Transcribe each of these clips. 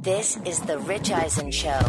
This is The Rich Eisen Show.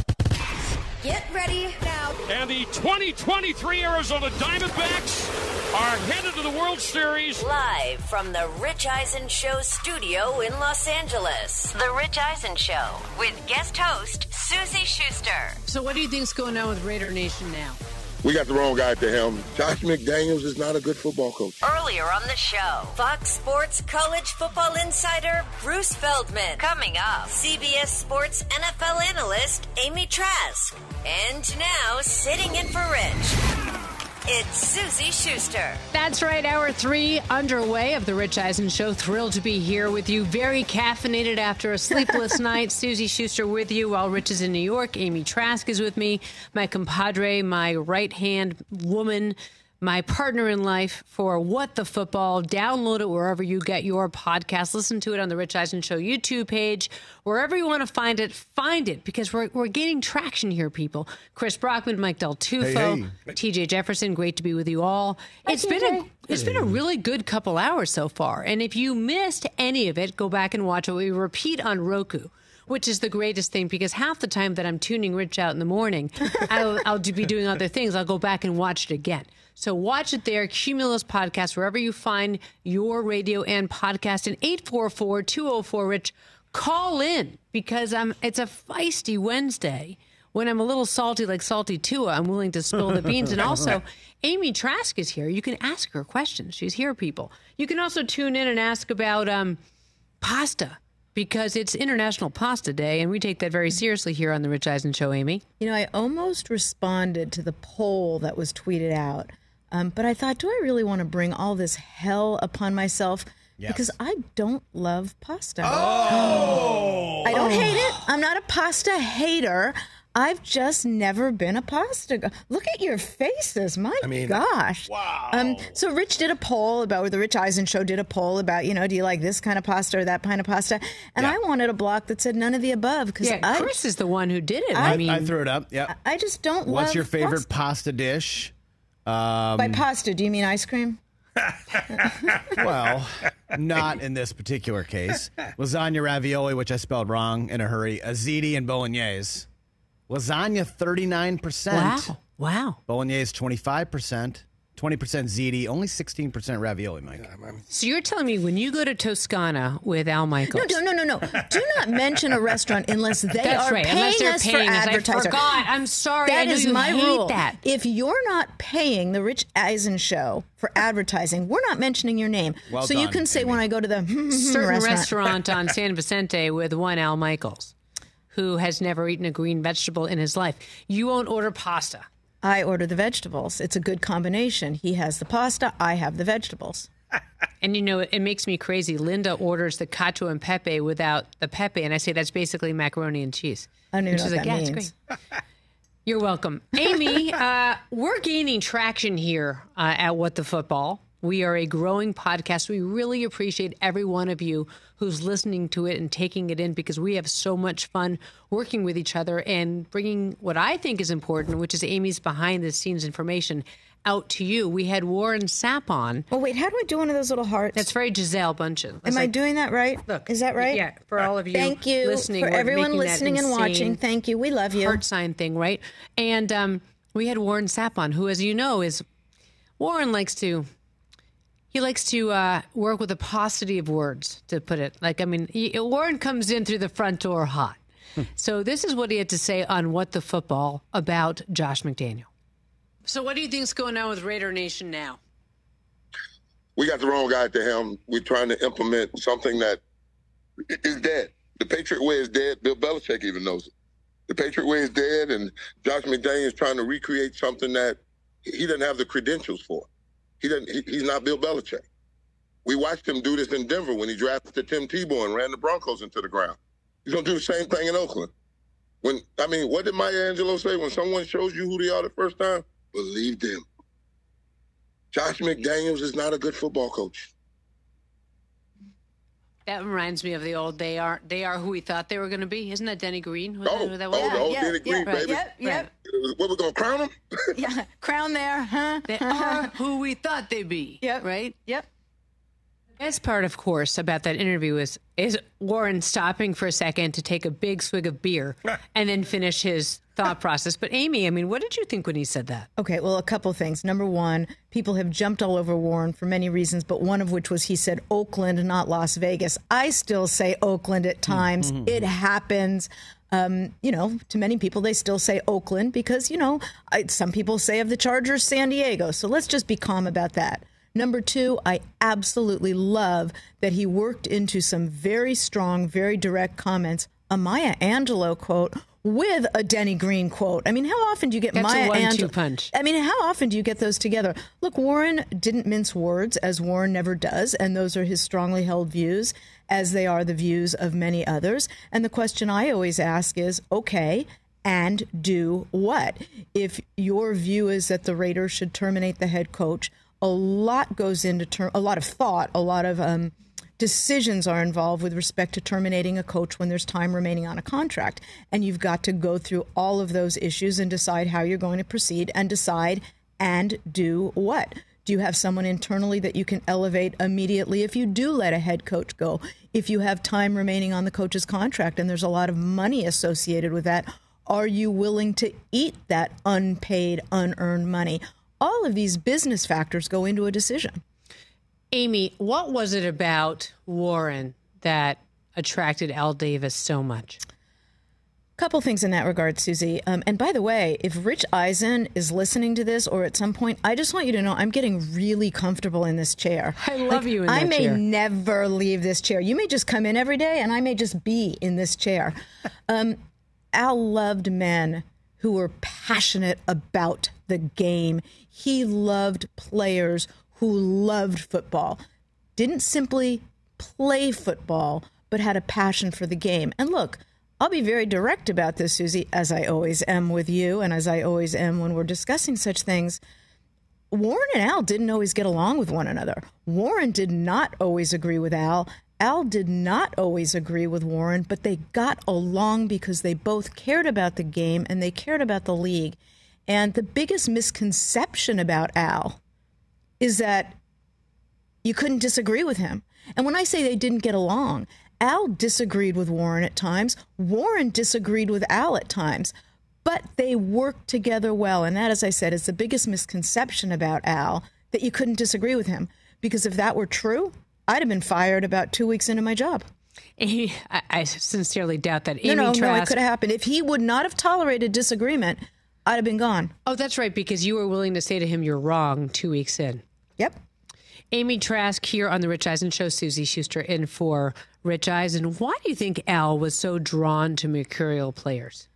Get ready now. And the 2023 Arizona Diamondbacks are headed to the World Series. Live from The Rich Eisen Show studio in Los Angeles. The Rich Eisen Show with guest host Susie Schuster. So what do you think's going on with Raider Nation now? We got the wrong guy at the helm. Josh McDaniels is not a good football coach. Earlier on the show, Fox Sports college football insider Bruce Feldman. Coming up, CBS Sports NFL analyst Amy Trask. And now, sitting in for Rich, it's Susie Schuster. That's right, hour 3 underway of The Rich Eisen Show. Thrilled to be here with you. Very caffeinated after a sleepless night. Susie Schuster with you while Rich is in New York. Amy Trask is with me, my compadre, my right-hand woman, my partner in life for What the Football. Download it wherever you get your podcast. Listen to it on the Rich Eisen Show YouTube page. Wherever you want to find it, because we're gaining traction here, people. Chris Brockman, Mike Del Tufo, Hey. TJ Jefferson, great to be with you all. It's been a really good couple hours so far. And if you missed any of it, go back and watch it. We repeat on Roku, which is the greatest thing, because half the time that I'm tuning Rich out in the morning, I'll be doing other things. I'll go back and watch it again. So watch it there, Cumulus Podcast, wherever you find your radio and podcast. And 844-204-RICH, call in, because it's a feisty Wednesday. When I'm a little salty like Salty Tua, I'm willing to spill the beans. And also, Amy Trask is here. You can ask her questions. She's here, people. You can also tune in and ask about pasta, because it's International Pasta Day, and we take that very seriously here on The Rich Eisen Show, Amy. You know, I almost responded to the poll that was tweeted out, but I thought, do I really want to bring all this hell upon myself? Yes. Because I don't love pasta. Oh! I don't hate it. I'm not a pasta hater. I've just never been a pasta. Look at your faces. My gosh. Wow. So Rich did a poll about, the Rich Eisen Show did a poll about, do you like this kind of pasta or that kind of pasta? And I wanted a block that said none of the above. Chris is the one who did it. I threw it up. Yep. I just don't love What's your favorite pasta dish? By pasta, do you mean ice cream? Well, not in this particular case. Lasagna ravioli, which I spelled wrong in a hurry. Aziti and bolognese. Lasagna, 39%. Wow. Bolognese, 25%. 20% ziti, only 16% ravioli, Mike. So you're telling me when you go to Toscana with Al Michaels... No. Do not mention a restaurant unless they That's are right. paying Unless they're us paying for us. advertising. I forgot. I'm sorry. That I is know you my hate rule. that. If you're not paying the Rich Eisen Show for advertising, we're not mentioning your name. Well so done, you can say Amy. when I go to the certain restaurant on San Vicente with one Al Michaels, who has never eaten a green vegetable in his life. You won't order pasta. I order the vegetables. It's a good combination. He has the pasta. I have the vegetables. And it makes me crazy. Linda orders the cacio and pepe without the pepe, and I say that's basically macaroni and cheese. I don't even know what that It's means. great. You're welcome. Amy, we're gaining traction here at What the Football. We are a growing podcast. We really appreciate every one of you who's listening to it and taking it in, because we have so much fun working with each other and bringing what I think is important, which is Amy's behind-the-scenes information, out to you. We had Warren Sapp on. Oh, wait, how do I do one of those little hearts? That's very Giselle Bundchen. Am I doing that right? Look, is that right? Yeah, for all of you Thank you listening. for we're everyone making that listening and insane watching. Thank you. We love you. heart sign thing, right? And we had Warren Sapp on, who, as you know, Warren likes to work with a paucity of words, to put it. Warren comes in through the front door hot. So this is what he had to say on What the Football about Josh McDaniel. So what do you think's going on with Raider Nation now? We got the wrong guy at the helm. We're trying to implement something that is dead. The Patriot way is dead. Bill Belichick even knows it. The Patriot way is dead, and Josh McDaniel is trying to recreate something that he doesn't have the credentials for. He's not Bill Belichick. We watched him do this in Denver when he drafted Tim Tebow and ran the Broncos into the ground. He's going to do the same thing in Oakland. What did Maya Angelou say? When someone shows you who they are the first time, believe them. Josh McDaniels is not a good football coach. That reminds me of the old "They are who we thought they were going to be." Isn't that Denny Green? The old Denny Green, baby. Yep. What, we going to crown him? Yeah, crown there, huh? They are who we thought they'd be. Yep. Right? Yep. Best part, of course, about that interview is Warren stopping for a second to take a big swig of beer and then finish his thought process. But Amy, I mean, what did you think when he said that? Okay, well, a couple things. Number one, people have jumped all over Warren for many reasons, but one of which was he said Oakland, not Las Vegas. I still say Oakland at times. It happens. To many people, they still say Oakland because, some people say of the Chargers, San Diego. So let's just be calm about that. Number two, I absolutely love that he worked into some very strong, very direct comments, a Maya Angelou quote with a Denny Green quote. I mean, how often do you get Maya Angelou? Punch. I mean, how often do you get those together? Look, Warren didn't mince words, as Warren never does, and those are his strongly held views, as they are the views of many others. And the question I always ask is, okay, and do what? If your view is that the Raiders should terminate the head coach, a lot goes into a lot of thought, a lot of decisions are involved with respect to terminating a coach when there's time remaining on a contract. And you've got to go through all of those issues and decide how you're going to proceed and decide and do what. Do you have someone internally that you can elevate immediately if you do let a head coach go? If you have time remaining on the coach's contract and there's a lot of money associated with that, are you willing to eat that unpaid, unearned money? All of these business factors go into a decision. Amy, what was it about Warren that attracted Al Davis so much? Couple things in that regard, Susie. And by the way, if Rich Eisen is listening to this or at some point, I just want you to know I'm getting really comfortable in this chair. I love you in that chair. I may never leave this chair. You may just come in every day and I may just be in this chair. Al loved men who were passionate about the game. He loved players who loved football, didn't simply play football, but had a passion for the game. And look, I'll be very direct about this, Susie, as I always am with you and as I always am when we're discussing such things. Warren and Al didn't always get along with one another. Warren did not always agree with Al. Al did not always agree with Warren, but they got along because they both cared about the game and they cared about the league. And the biggest misconception about Al is that you couldn't disagree with him. And when I say they didn't get along, Al disagreed with Warren at times. Warren disagreed with Al at times. But they worked together well. And that, as I said, is the biggest misconception about Al, that you couldn't disagree with him. Because if that were true, I'd have been fired about 2 weeks into my job. I sincerely doubt that. Amy No, Trask, it could have happened. If he would not have tolerated disagreement, I'd have been gone. Oh, that's right, because you were willing to say to him you're wrong 2 weeks in. Yep. Amy Trask here on The Rich Eisen Show. Susie Schuster in for Rich Eisen. Why do you think Al was so drawn to mercurial players?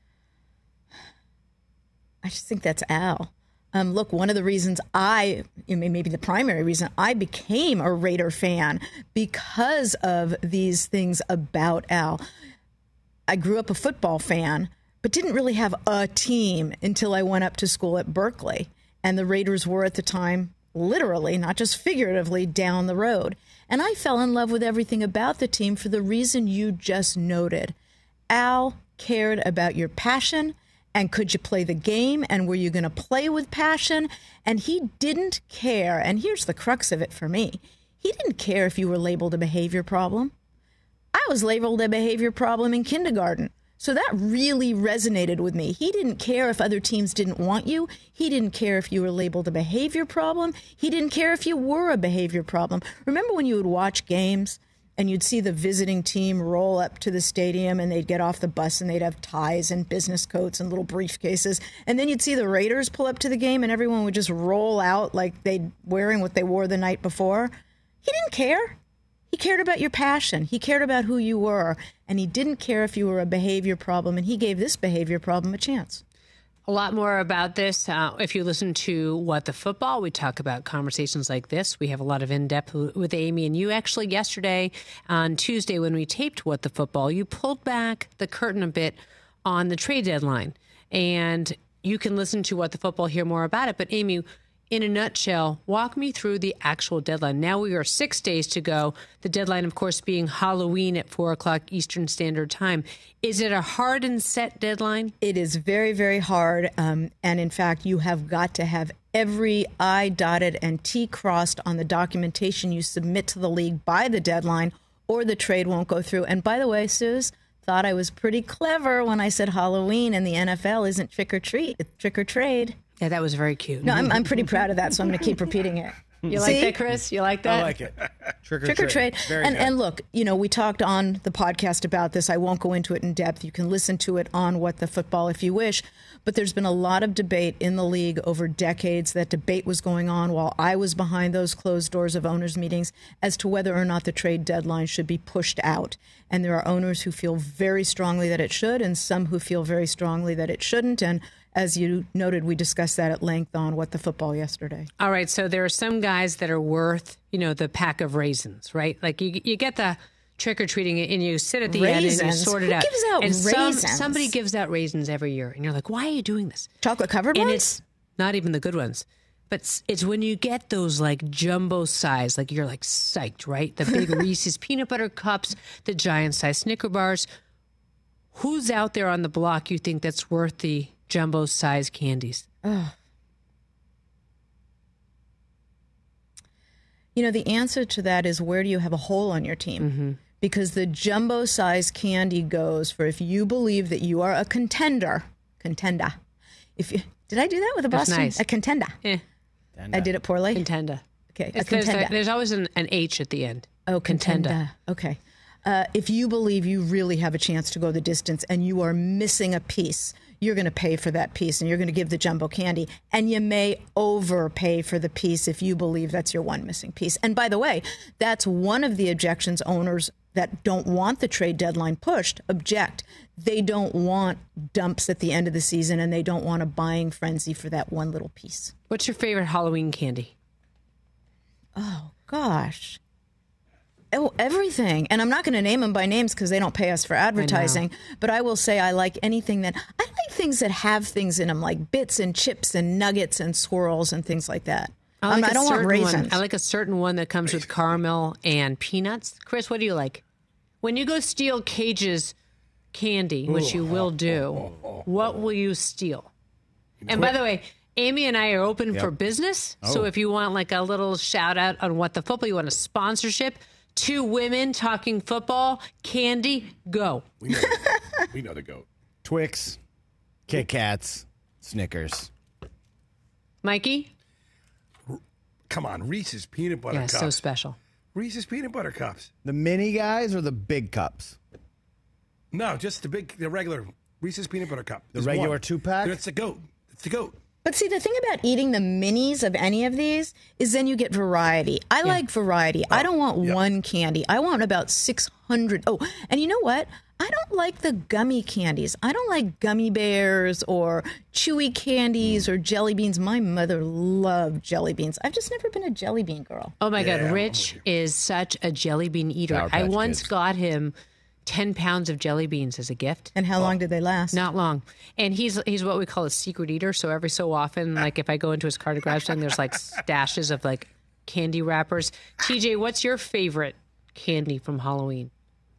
I just think that's Al. Look, one of the reasons maybe the primary reason I became a Raider fan because of these things about Al. I grew up a football fan, but didn't really have a team until I went up to school at Berkeley. And the Raiders were at the time, literally, not just figuratively, down the road. And I fell in love with everything about the team for the reason you just noted. Al cared about your passion, and could you play the game, and were you going to play with passion? And he didn't care, and here's the crux of it for me. He didn't care if you were labeled a behavior problem. I was labeled a behavior problem in kindergarten. So that really resonated with me. He didn't care if other teams didn't want you. He didn't care if you were labeled a behavior problem. He didn't care if you were a behavior problem. Remember when you would watch games and you'd see the visiting team roll up to the stadium and they'd get off the bus and they'd have ties and business coats and little briefcases. And then you'd see the Raiders pull up to the game and everyone would just roll out like they'd wearing what they wore the night before. He didn't care. He cared about your passion. He cared about who you were. And he didn't care if you were a behavior problem. And he gave this behavior problem a chance. A lot more about this. If you listen to What the Football, we talk about conversations like this. We have a lot of in-depth with Amy and you. Actually, yesterday on Tuesday when we taped What the Football, you pulled back the curtain a bit on the trade deadline. And you can listen to What the Football, hear more about it. But Amy, in a nutshell, walk me through the actual deadline. Now we are 6 days to go. The deadline, of course, being Halloween at 4 o'clock Eastern Standard Time. Is it a hard and set deadline? It is very, very hard. And in fact, you have got to have every I dotted and T crossed on the documentation you submit to the league by the deadline, or the trade won't go through. And by the way, Suze, thought I was pretty clever when I said Halloween and the NFL isn't trick or treat, it's trick or trade. Yeah, that was very cute. No, I'm pretty proud of that, so I'm going to keep repeating it. You like that, Chris? You like that? I like it. Trick or trade. Very good. And look, we talked on the podcast about this. I won't go into it in depth. You can listen to it on What the Football if you wish. But there's been a lot of debate in the league over decades. That debate was going on while I was behind those closed doors of owners' meetings as to whether or not the trade deadline should be pushed out. And there are owners who feel very strongly that it should, and some who feel very strongly that it shouldn't. And as you noted, we discussed that at length on What the Football yesterday. All right, so there are some guys that are worth, the pack of raisins, right? Like you get the trick-or-treating and you sit at the end and you sort it out. Who gives out raisins? Somebody gives out raisins every year. And you're like, why are you doing this? Chocolate-covered ones? And it's not even the good ones. But it's when you get those like jumbo size, like you're like psyched, right? The big Reese's peanut butter cups, the giant size Snicker bars. Who's out there on the block you think that's worth the jumbo size candies? Ugh. The answer to that is, where do you have a hole on your team? Mm-hmm. Because the jumbo size candy goes for if you believe that you are a contender. Did I do that with a Boston? Nice. A contender. I did it poorly. Contender. Okay. There's always an H at the end. Oh, contender. Okay. If you believe you really have a chance to go the distance and you are missing a piece, you're going to pay for that piece and you're going to give the jumbo candy. And you may overpay for the piece if you believe that's your one missing piece. And by the way, that's one of the objections owners that don't want the trade deadline pushed object. They don't want dumps at the end of the season, and they don't want a buying frenzy for that one little piece. What's your favorite Halloween candy? Oh, gosh. Oh, everything. And I'm not going to name them by names because they don't pay us for advertising. But I will say I like anything I like things that have things in them, like bits and chips and nuggets and swirls and things like that. I don't want raisins. I like a certain one that comes with caramel and peanuts. Chris, what do you like? When you go steal Cage's candy, which you will do, what will you steal? And by the way, Amy and I are open for business. So if you want like a little shout out on What the Football, you want a sponsorship, 2 women talking football, candy, go. We know the GOAT. Twix, Kit Kats, Snickers. Mikey? Come on, Reese's Peanut Butter Cups. Yeah, so special. Reese's Peanut Butter Cups. The mini guys or the big cups? No, just the regular Reese's Peanut Butter Cup. The regular 2-pack? It's the GOAT. It's the GOAT. But see, the thing about eating the minis of any of these is then you get variety. I like variety. I don't want one candy. I want about 600. Oh, and you know what? I don't like the gummy candies. I don't like gummy bears or chewy candies or jelly beans. My mother loved jelly beans. I've just never been a jelly bean girl. Oh, my God. Rich is such a jelly bean eater. I once got him 10 pounds of jelly beans as a gift. And how long did they last? Not long. And he's what we call a secret eater. So every so often, like if I go into his car to grab something, there's like stashes of like candy wrappers. TJ, what's your favorite candy from Halloween?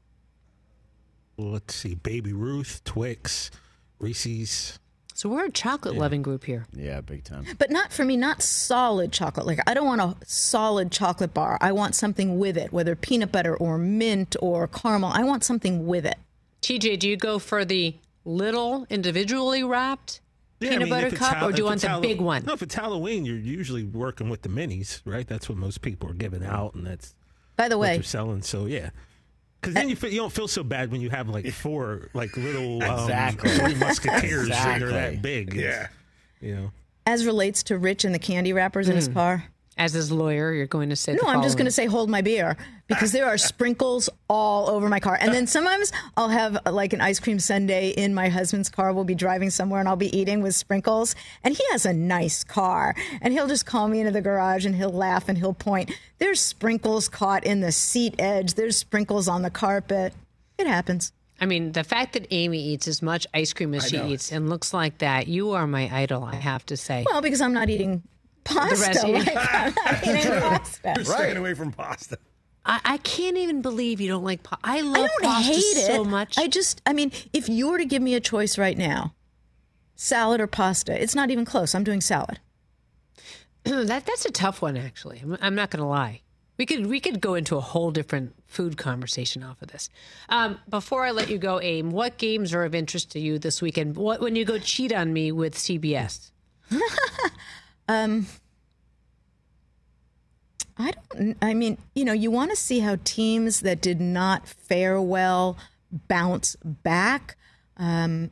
Let's see. Baby Ruth, Twix, Reese's. So we're a chocolate loving group here. Yeah, big time. But not for me, not solid chocolate. Like I don't want a solid chocolate bar. I want something with it, whether peanut butter or mint or caramel. I want something with it. TJ, do you go for the little individually wrapped peanut butter cup, or do you want the big one? No, if it's Halloween, you're usually working with the minis, right? That's what most people are giving out, and that's by the way what they're selling. So yeah. Because then you don't feel so bad when you have like 4 like little 3 Musketeers that are that big. Yeah, As relates to Rich and the candy wrappers in his car. As his lawyer, you're going to say no. I'm just going to say hold my beer because there are sprinkles all over my car. And then sometimes I'll have like an ice cream sundae in my husband's car. We'll be driving somewhere and I'll be eating with sprinkles. And he has a nice car. And he'll just call me into the garage and he'll laugh and he'll point. There's sprinkles caught in the seat edge. There's sprinkles on the carpet. It happens. I mean, the fact that Amy eats as much ice cream as she eats and looks like that, you are my idol, I have to say. Well, because I'm not eating pasta. I'm not eating pasta. You're staying away from pasta. I can't even believe you don't like pasta. I love don't pasta hate so it. much. I mean, if you were to give me a choice right now, salad or pasta, it's not even close. I'm doing salad. That's a tough one, actually. I'm not going to lie. We could go into a whole different food conversation off of this. Before I let you go, Aim, what games are of interest to you this weekend? When you go cheat on me with CBS? You want to see how teams that did not fare well bounce back. I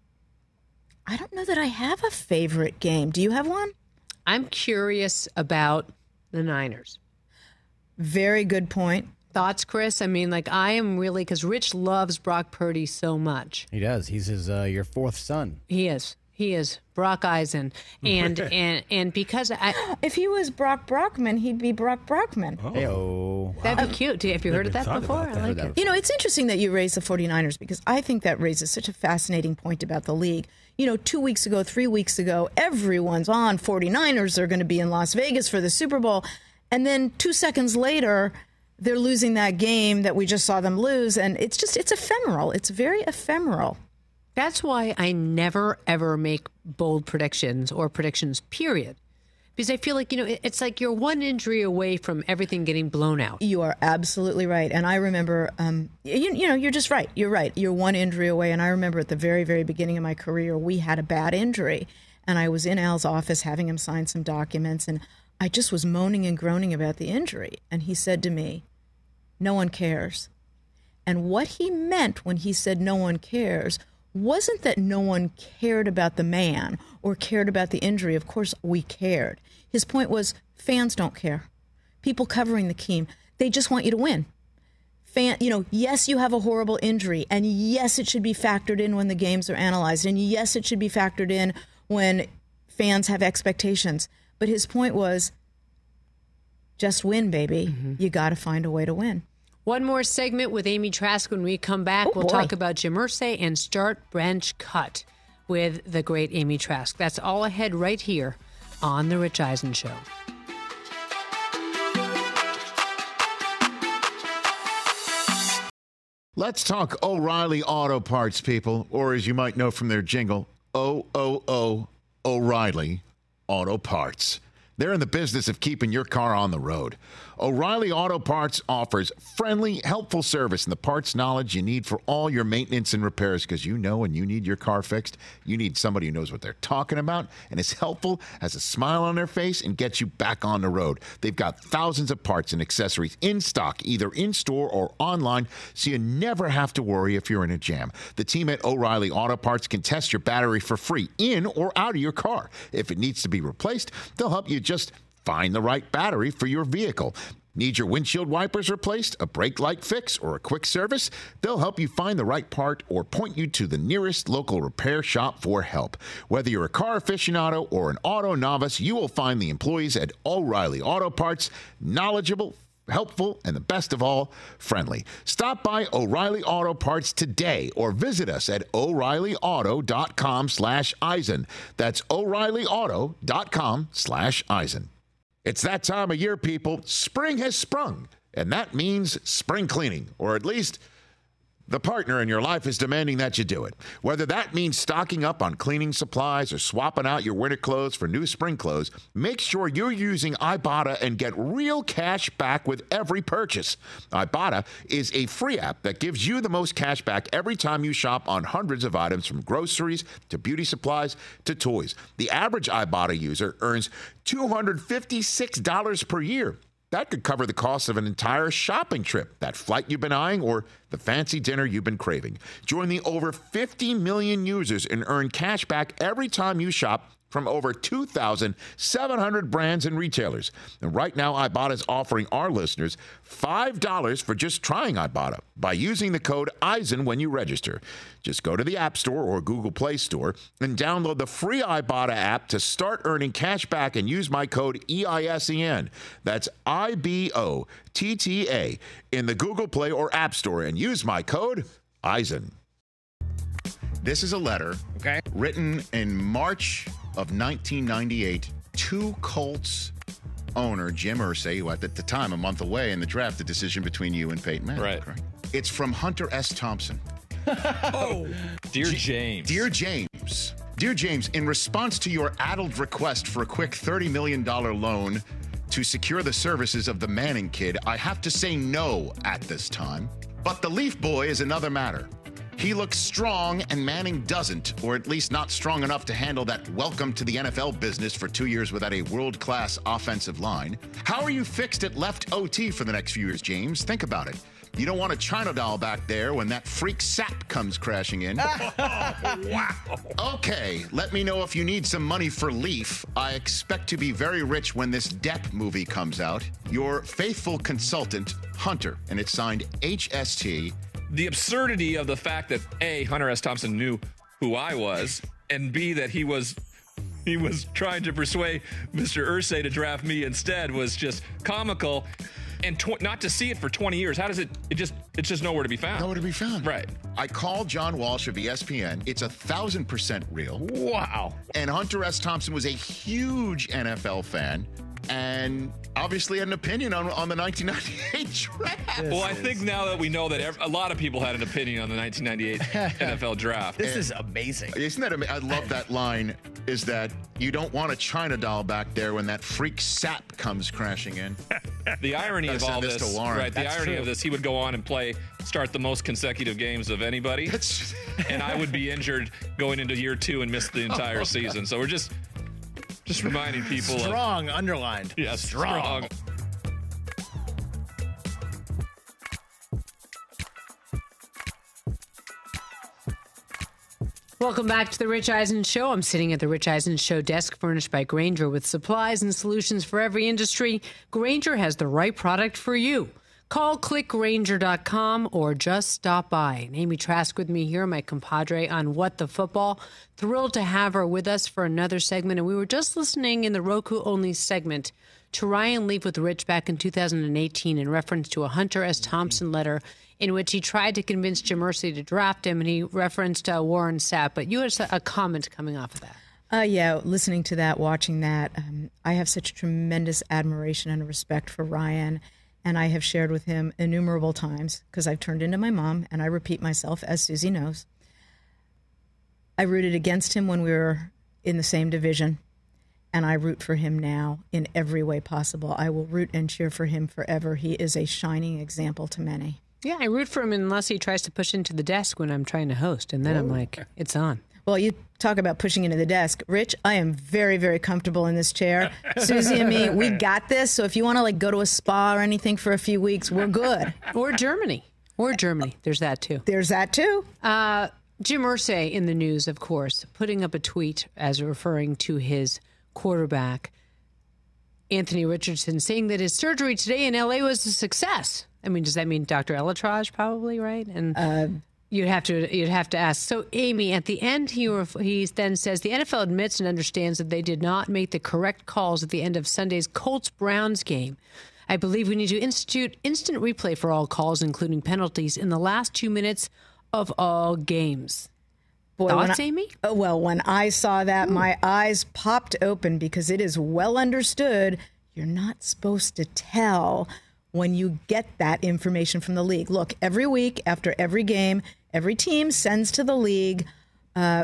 don't know that I have a favorite game. Do you have one? I'm curious about the Niners. Very good point. Thoughts, Chris? I mean, I am really, because Rich loves Brock Purdy so much. He does. He's your fourth son. He is. Brock Eisen. And because if he was Brock Brockman, he'd be Brock Brockman. Oh. Hey-o. That'd be cute. Have you heard of that before? I like it. It's interesting that you raised the 49ers, because I think that raises such a fascinating point about the league. 2 weeks ago, 3 weeks ago, everyone's on 49ers are going to be in Las Vegas for the Super Bowl. And then 2 seconds later, they're losing that game that we just saw them lose. And it's ephemeral. It's very ephemeral. That's why I never, ever make bold predictions or predictions, period. Because I feel like, it's like you're one injury away from everything getting blown out. You are absolutely right. And I remember, you're just right. You're right. You're one injury away. And I remember at the very, very beginning of my career, we had a bad injury. And I was in Al's office having him sign some documents. And I just was moaning and groaning about the injury. And he said to me, "No one cares." And what he meant when he said no one cares wasn't that no one cared about the man or cared about the injury. Of course, we cared. His point was fans don't care. People covering the team, they just want you to win. Yes, you have a horrible injury, and yes, it should be factored in when the games are analyzed, and yes, it should be factored in when fans have expectations. But his point was, just win, baby. Mm-hmm. You got to find a way to win. One more segment with Amy Trask. When we come back, we'll talk about Jim Irsay and start bench cut with the great Amy Trask. That's all ahead right here on The Rich Eisen Show. Let's talk O'Reilly Auto Parts, people, or as you might know from their jingle, O'Reilly Auto Parts. They're in the business of keeping your car on the road. O'Reilly Auto Parts offers friendly, helpful service and the parts knowledge you need for all your maintenance and repairs, because when you need your car fixed, you need somebody who knows what they're talking about and is helpful, has a smile on their face, and gets you back on the road. They've got thousands of parts and accessories in stock, either in-store or online, so you never have to worry if you're in a jam. The team at O'Reilly Auto Parts can test your battery for free in or out of your car. If it needs to be replaced, they'll help you just find the right battery for your vehicle. Need your windshield wipers replaced, a brake light fix, or a quick service? They'll help you find the right part or point you to the nearest local repair shop for help. Whether you're a car aficionado or an auto novice, you will find the employees at O'Reilly Auto Parts knowledgeable, helpful, and the best of all, friendly. Stop by O'Reilly Auto Parts today or visit us at O'ReillyAuto.com/Eisen. That's O'ReillyAuto.com/Eisen. It's that time of year, people. Spring has sprung, and that means spring cleaning, or at least the partner in your life is demanding that you do it. Whether that means stocking up on cleaning supplies or swapping out your winter clothes for new spring clothes, make sure you're using Ibotta and get real cash back with every purchase. Ibotta is a free app that gives you the most cash back every time you shop on hundreds of items, from groceries to beauty supplies to toys. The average Ibotta user earns $256 per year. That could cover the cost of an entire shopping trip, that flight you've been eyeing, or the fancy dinner you've been craving. Join the over 50 million users and earn cash back every time you shop from over 2,700 brands and retailers. And right now, Ibotta is offering our listeners $5 for just trying Ibotta by using the code Eisen when you register. Just go to the App Store or Google Play Store and download the free Ibotta app to start earning cash back and use my code EISEN. That's IBOTTA in the Google Play or App Store and use my code Eisen. This is a letter written in March of 1998 to Colts owner Jim Irsay, who at the time, a month away in the draft, the decision between you and Peyton Manning. Right. Correct? It's from Hunter S. Thompson. Dear James. Dear James, Dear James, in response to your addled request for a quick $30 million loan to secure the services of the Manning kid, I have to say no at this time. But the Leaf boy is another matter. He looks strong and Manning doesn't, or at least not strong enough to handle that welcome to the NFL business for 2 years without a world-class offensive line. How are you fixed at left OT for the next few years, James? Think about it. You don't want a China doll back there when that freak sap comes crashing in. Wow. Okay, let me know if you need some money for Leaf. I expect to be very rich when this Depp movie comes out. Your faithful consultant, Hunter, and it's signed HST. The absurdity of the fact that A, Hunter S. Thompson knew who I was, and B, that he was trying to persuade Mr. Irsay to draft me instead was just comical. And not to see it for 20 years, how does it's just nowhere to be found. Nowhere to be found. Right. I called John Walsh of ESPN. It's 1,000% real. Wow. And Hunter S. Thompson was a huge NFL fan and obviously had an opinion on the 1998 draft. Well, I think now that we know that a lot of people had an opinion on the 1998 NFL draft. This is amazing. Isn't that amazing? I love that line, is that you don't want a China doll back there when that freak sap comes crashing in. The irony of all this, right? The irony of this, he would go on and start the most consecutive games of anybody, and I would be injured going into year 2 and miss the entire season. So we're just reminding people. Strong, underlined. Yeah, strong. Welcome back to the Rich Eisen Show. I'm sitting at the Rich Eisen Show desk furnished by Grainger with supplies and solutions for every industry. Grainger has the right product for you. Call clickgrainger.com or just stop by. And Amy Trask with me here, my compadre on What the Football. Thrilled to have her with us for another segment. And we were just listening in the Roku-only segment to Ryan Leaf with Rich back in 2018 in reference to a Hunter S. Thompson letter in which he tried to convince Jim Irsay to draft him, and he referenced Warren Sapp. But you had a comment coming off of that. Yeah, listening to that, watching that, I have such tremendous admiration and respect for Ryan. And I have shared with him innumerable times, because I've turned into my mom, and I repeat myself, as Susie knows. I rooted against him when we were in the same division, and I root for him now in every way possible. I will root and cheer for him forever. He is a shining example to many. Yeah, I root for him unless he tries to push into the desk when I'm trying to host, and then I'm like, it's on. Well, you talk about pushing into the desk. Rich, I am very, very comfortable in this chair. Susie and me, we got this. So if you want to go to a spa or anything for a few weeks, we're good. Or Germany. There's that too. Jim Irsay in the news, of course, putting up a tweet as referring to his quarterback, Anthony Richardson, saying that his surgery today in L.A. was a success. I mean, does that mean Dr. Elatraj probably, right? And you'd have to ask. So, Amy, at the end, he then says the NFL admits and understands that they did not make the correct calls at the end of Sunday's Colts-Browns game. I believe we need to institute instant replay for all calls, including penalties, in the last 2 minutes of all games. Boy, thoughts, Amy? Well, when I saw that, my eyes popped open, because it is well understood you're not supposed to tell when you get that information from the league. Look, every week after every game, every team sends to the league. I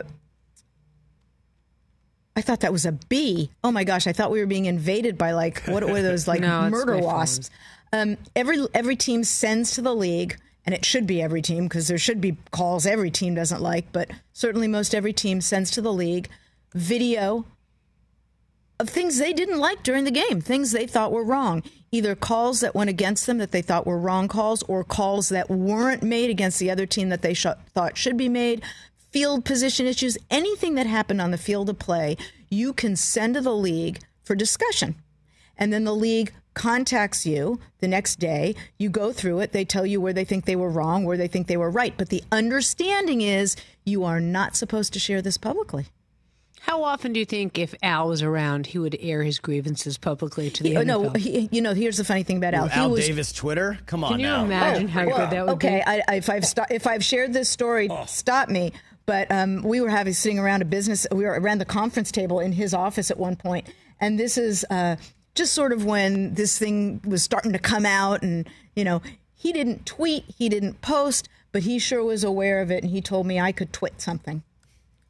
thought that was a bee. Oh my gosh, I thought we were being invaded by what were those No, murder wasps? Every team sends to the league, and it should be every team, because there should be calls every team doesn't like, but certainly most every team sends to the league video of things they didn't like during the game, things they thought were wrong, either calls that went against them that they thought were wrong calls, or calls that weren't made against the other team that they thought should be made, field position issues, anything that happened on the field of play, you can send to the league for discussion. And then the league contacts you the next day. You go through it. They tell you where they think they were wrong, where they think they were right. But the understanding is you are not supposed to share this publicly. How often do you think if Al was around, he would air his grievances publicly to the NFL? No, here's the funny thing about Al. Al Davis Twitter? Come on now. Can you imagine how good that would be? Okay, if I've shared this story, stop me. But we were sitting around we were around the conference table in his office at one point, and this is just sort of when this thing was starting to come out, and he didn't tweet, he didn't post, but he sure was aware of it, and he told me I could twit something.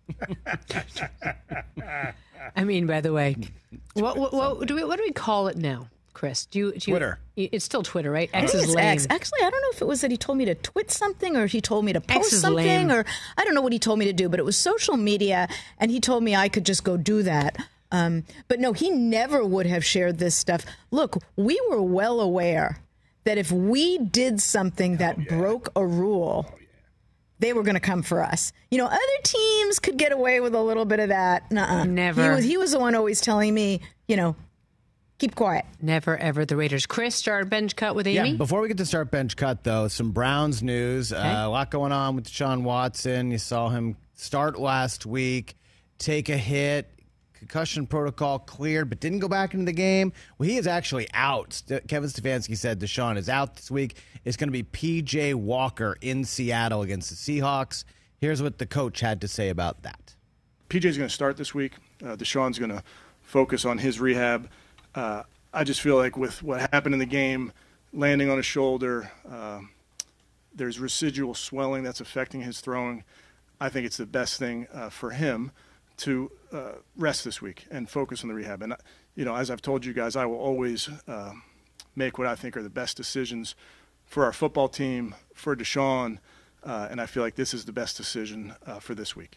I mean, by the way, what do we call it now, Chris? Do you Twitter. It's still Twitter, right? X I think is it's lame. X. Actually, I don't know if it was that he told me to twit something or if he told me to X post is something lame. or I don't know what he told me to do, but it was social media and he told me I could just go do that. But no, he never would have shared this stuff. Look, we were well aware that if we did something that broke a rule, they were going to come for us. You know, other teams could get away with a little bit of that. Nuh-uh. Never. He was the one always telling me, you know, keep quiet. Never, ever the Raiders. Chris, start bench cut with Amy? Yeah, before we get to start bench cut, though, some Browns news. A lot going on with Deshaun Watson. You saw him start last week, take a hit, concussion protocol cleared, but didn't go back into the game. Well, he is actually out. Kevin Stefanski said Deshaun is out this week. It's going to be P.J. Walker in Seattle against the Seahawks. Here's what the coach had to say about that. P.J.'s going to start this week. Deshaun's going to focus on his rehab. I just feel like with what happened in the game, landing on his shoulder, there's residual swelling that's affecting his throwing. I think it's the best thing for him to rest this week and focus on the rehab. And, you know, as I've told you guys, I will always make what I think are the best decisions for our football team, for Deshaun, and I feel like this is the best decision for this week.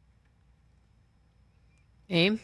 Aim?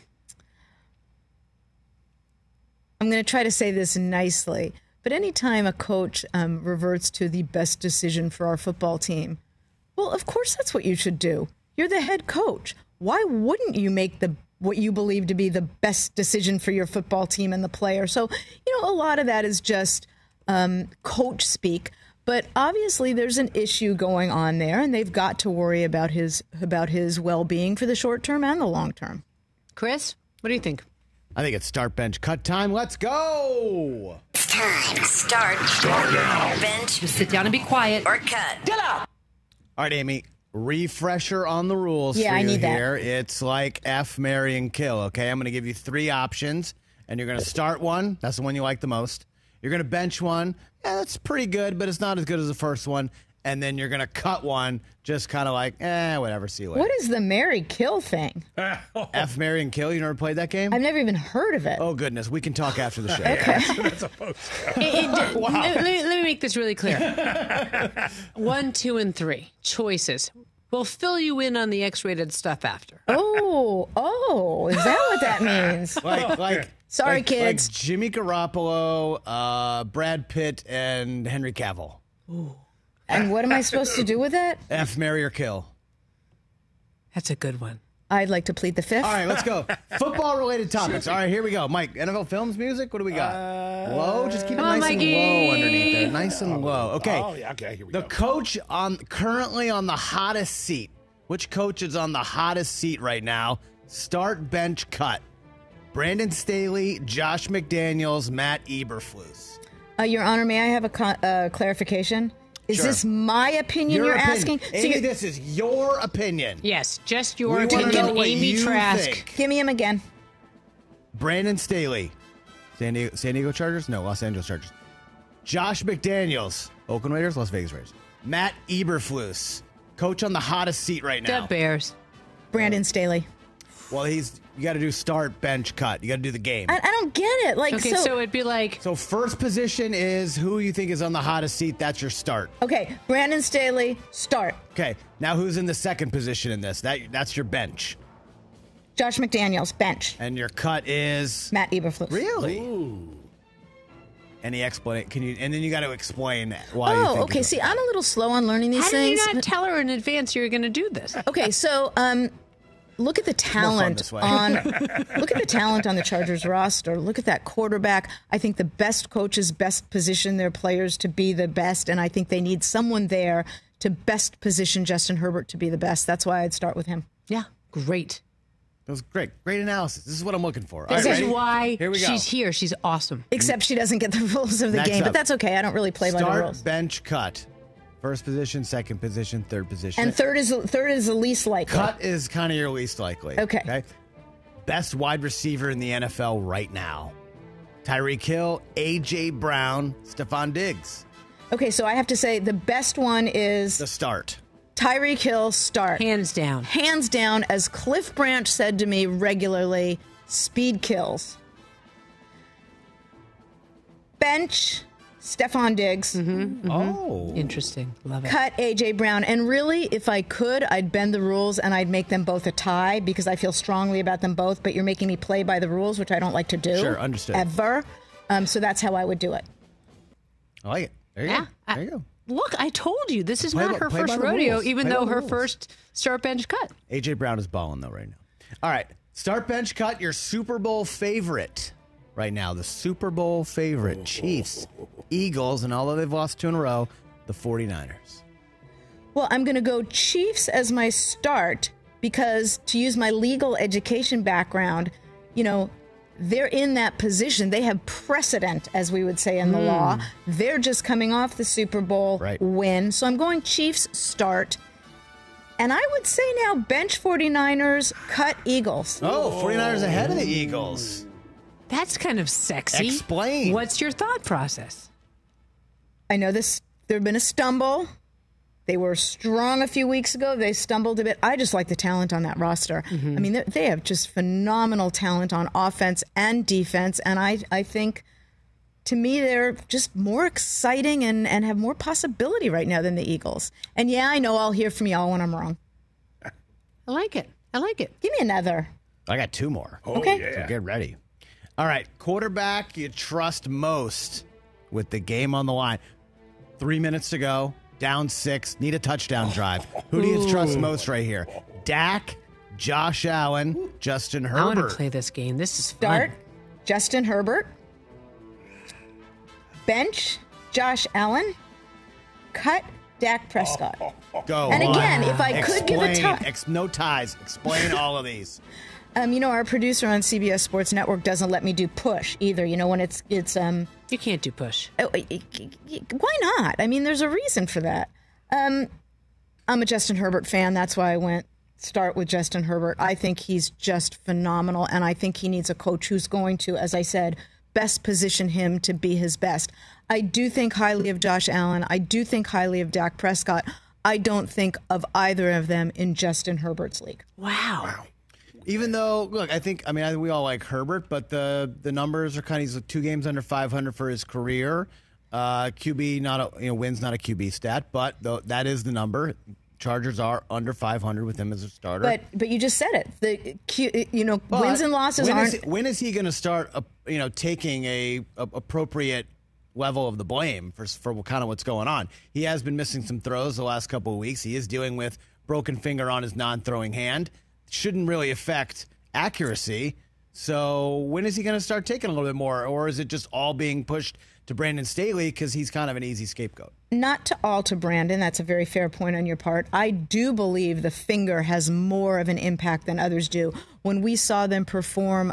I'm going to try to say this nicely, but anytime a coach reverts to the best decision for our football team, well, of course that's what you should do. You're the head coach. Why wouldn't you make what you believe to be the best decision for your football team and the player? So, you know, a lot of that is just coach speak. But obviously there's an issue going on there, and they've got to worry about his well-being for the short term and the long term. Chris, what do you think? I think it's start bench cut time. Let's go. It's time. Start now. Bench. Just sit down and be quiet. Or cut. Get out. All right, Amy. Refresher on the rules Yeah, for I you need that. here. It's like F, marry, and kill, okay? I'm going to give you 3 options, and you're going to start one. That's the one you like the most. You're going to bench one. Yeah, that's pretty good, but it's not as good as the first one. And then you're going to cut one, just kind of like, whatever, see you later. What is the marry kill thing? F, marry, and kill? You never played that game? I've never even heard of it. Oh, goodness. We can talk after the show. That's a postcard. Let me make this really clear. 1, 2, and 3 choices. We'll fill you in on the X-rated stuff after. Oh, is that what that means? Sorry, kids. Like Jimmy Garoppolo, Brad Pitt, and Henry Cavill. Ooh. And what am I supposed to do with that? F, marry, or kill. That's a good one. I'd like to plead the fifth. All right, let's go. Football-related topics. All right, here we go. Mike, NFL Films music, what do we got? Low? Just keep it nice and low underneath there. Nice and low. Okay. Oh, yeah, okay, here we go. The coach currently on the hottest seat. Which coach is on the hottest seat right now? Start, bench, cut. Brandon Staley, Josh McDaniels, Matt Eberflus. Your Honor, may I have a clarification? Is Sure. this my opinion Your you're opinion. asking? Amy, this is your opinion. Yes, just your We wanna opinion. know what Amy you Trask. think. Give me him again. Brandon Staley, San Diego Chargers? No, Los Angeles Chargers. Josh McDaniels, Oakland Raiders, Las Vegas Raiders. Matt Eberflus, coach on the hottest seat right now. The Bears. Brandon Staley. Well, you got to do start, bench, cut. You got to do the game. I don't get it. Okay, so it'd be like... So first position is who you think is on the hottest seat. That's your start. Okay, Brandon Staley, start. Okay, now who's in the second position in this? That's your bench. Josh McDaniels, bench. And your cut is... Matt Eberflus. Really? Ooh. Any explanation? Can you? And then you got to explain why. You Oh, think okay. See, I'm a little slow on learning these How things. did you not tell her in advance you were going to do this? Okay, so look at the talent this way. look at the talent on the Chargers roster. Look at that quarterback. I think the best coaches best position their players to be the best, and I think they need someone there to best position Justin Herbert to be the best. That's why I'd start with him. Yeah, great. That was great. Great analysis. This is what I'm looking for. This All is right, why here we go. she's here. She's awesome. Except she doesn't get the rules of the Next game, up. but that's okay. I don't really play by the Start, rules. bench, cut. First position, second position, third position. And third is the least likely. Cut is kind of your least likely. Okay. Best wide receiver in the NFL right now. Tyreek Hill, A.J. Brown, Stephon Diggs. Okay, so I have to say the best one is The start. Tyreek Hill start. Hands down. Hands down, as Cliff Branch said to me regularly, speed kills. Bench, Stephon Diggs. Oh. Interesting. Love it. Cut A.J. Brown. And really, if I could, I'd bend the rules and I'd make them both a tie because I feel strongly about them both, but you're making me play by the rules, which I don't like to do. Sure, understood. Ever. So that's how I would do it. I like it. There you go. There you go. Look, I told you, this is Play not by- her play by first the rodeo, rules. even Play by though the her rules. first start bench cut. A.J. Brown is balling, though, right now. All right. Start bench cut, your Super Bowl favorite right now. The Super Bowl favorite, Chiefs, Eagles, and although they've lost 2 in a row, the 49ers. Well, I'm going to go Chiefs as my start because, to use my legal education background, you know, they're in that position. They have precedent, as we would say in the law. They're just coming off the Super Bowl win. So I'm going Chiefs start. And I would say now bench 49ers, cut Eagles. Oh, 49ers ahead of the Eagles. That's kind of sexy. Explain. What's your thought process? I know this. There've been a stumble. They were strong a few weeks ago. They stumbled a bit. I just like the talent on that roster. I mean, they have just phenomenal talent on offense and defense. And I think, to me, they're just more exciting and have more possibility right now than the Eagles. And yeah, I know I'll hear from y'all when I'm wrong. I like it. I like it. Give me another. I got 2 more. Okay. So get ready. All right. Quarterback you trust most with the game on the line. 3 minutes to go. Down 6. Need a touchdown drive. Who do you trust most right here? Dak, Josh Allen, Justin Herbert. I want to play this game. This is Start fun. Justin Herbert. Bench Josh Allen. Cut Dak Prescott. Go. And again, if I could give a tie. No ties. Explain all of these. You know, our producer on CBS Sports Network doesn't let me do push either. You know, when it's you can't do push. Why not? I mean, there's a reason for that. I'm a Justin Herbert fan. That's why I went start with Justin Herbert. I think he's just phenomenal, and I think he needs a coach who's going to, as I said, best position him to be his best. I do think highly of Josh Allen. I do think highly of Dak Prescott. I don't think of either of them in Justin Herbert's league. Wow. Even though, look, I think we all like Herbert, but the numbers are kind of, he's 2 games under 500 for his career. QB, wins not a QB stat, but that is the number. Chargers are under 500 with him as a starter. But you just said it. Wins and losses aren't. When is he going to start, taking a appropriate level of the blame for kind of what's going on? He has been missing some throws the last couple of weeks. He is dealing with broken finger on his non-throwing hand. Shouldn't really affect accuracy. So when is he going to start taking a little bit more? Or is it just all being pushed to Brandon Staley because he's kind of an easy scapegoat? Not to Brandon. That's a very fair point on your part. I do believe the finger has more of an impact than others do. When we saw them perform,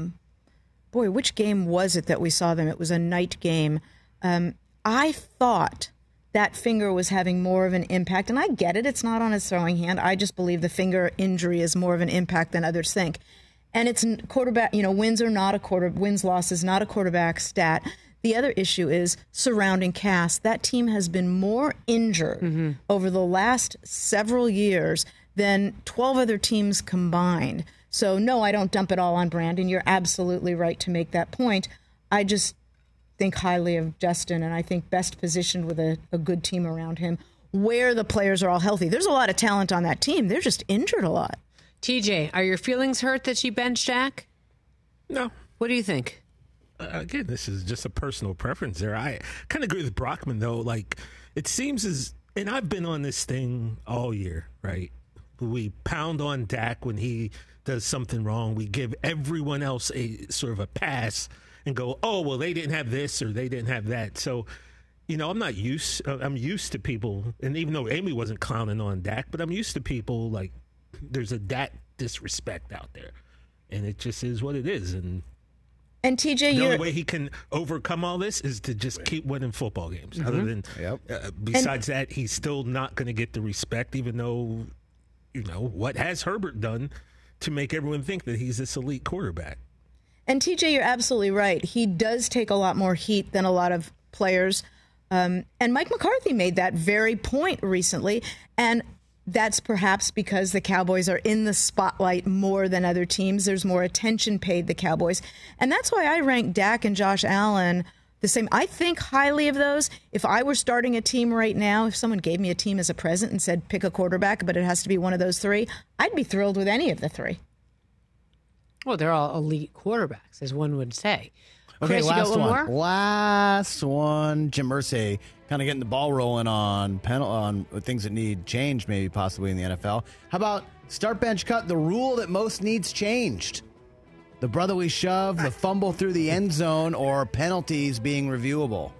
which game was it that we saw them? It was a night game. I thought that finger was having more of an impact. And I get it. It's not on his throwing hand. I just believe the finger injury is more of an impact than others think. And it's quarterback, wins loss is not a quarterback stat. The other issue is surrounding cast. That team has been more injured over the last several years than 12 other teams combined. So, no, I don't dump it all on Brandon. You're absolutely right to make that point. I just think highly of Justin, and I think best positioned with a good team around him where the players are all healthy. There's a lot of talent on that team. They're just injured a lot. TJ, are your feelings hurt that she benched Jack? No. What do you think? Again, this is just a personal preference there. I kind of agree with Brockman, though. Like, it seems and I've been on this thing all year, right? We pound on Dak when he does something wrong. We give everyone else a sort of a pass and go, oh, well, they didn't have this or they didn't have that. So, I'm used to people, and even though Amy wasn't clowning on Dak, but I'm used to people, like, there's a Dak disrespect out there. And it just is what it is. And TJ, the only way he can overcome all this is to just keep winning football games. Other than, besides that, he's still not going to get the respect, even though, what has Herbert done to make everyone think that he's this elite quarterback? And TJ, you're absolutely right. He does take a lot more heat than a lot of players. And Mike McCarthy made that very point recently. And That's perhaps because the Cowboys are in the spotlight more than other teams. There's more attention paid the Cowboys. And that's why I rank Dak and Josh Allen the same. I think highly of those. If I were starting a team right now, if someone gave me a team as a present and said, pick a quarterback, but it has to be one of those three, I'd be thrilled with any of the three. Well, they're all elite quarterbacks, as one would say. Okay, Chris, last you got one one. more? Last one. Jim Irsay kind of getting the ball rolling on things that need change, maybe possibly in the NFL. How about start, bench, cut, the rule that most needs changed? The brotherly shove, the fumble through the end zone, or penalties being reviewable?